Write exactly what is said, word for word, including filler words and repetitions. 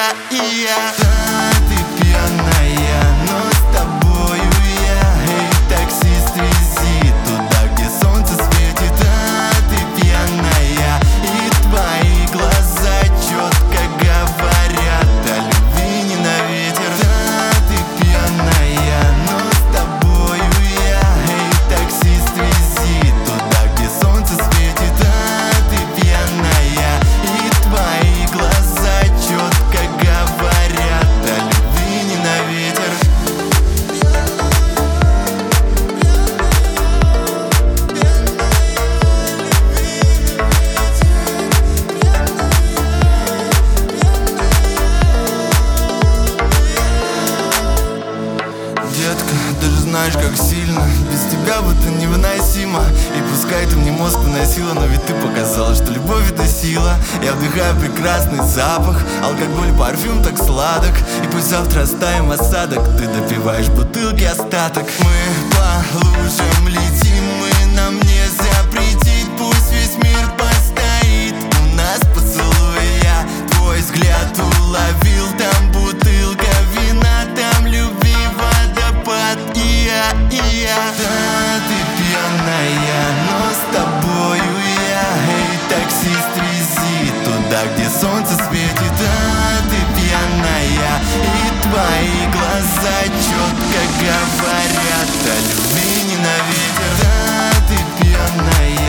я, и я. Да, ты пьяная, но с тобою я. Эй, таксист, вези туда, где солнце светит. Да, ты пьяная, и твои глаза четко говорят о любви не на ветер. Да, ты пьяная, но с тобою я. Эй, таксист, вези туда, где солнце светит. Да, ты пьяная, и твои глаза четко говорят о любви не на ветер. Детка, ты же знаешь, как сильно без тебя будто невыносимо. И пускай ты мне мозг выносила, но ведь ты показала, что любовь это сила. Я вдыхаю прекрасный запах, алкоголь, парфюм так сладок. И пусть завтра оставим осадок, ты допиваешь бутылки остаток. Мы по лужам летим, мы нам не запретить. Пусть весь мир постоит у нас поцелуй. Я твой взгляд уловил, там бутылка вина, там любви водопад. И я, и я. Да, ты пьяная, но с тобою я. Эй, таксист, вези туда, где солнце светит. Да, ты пьяная, и твои глаза четко говорят о любви не на ветер. Да, ты пьяная.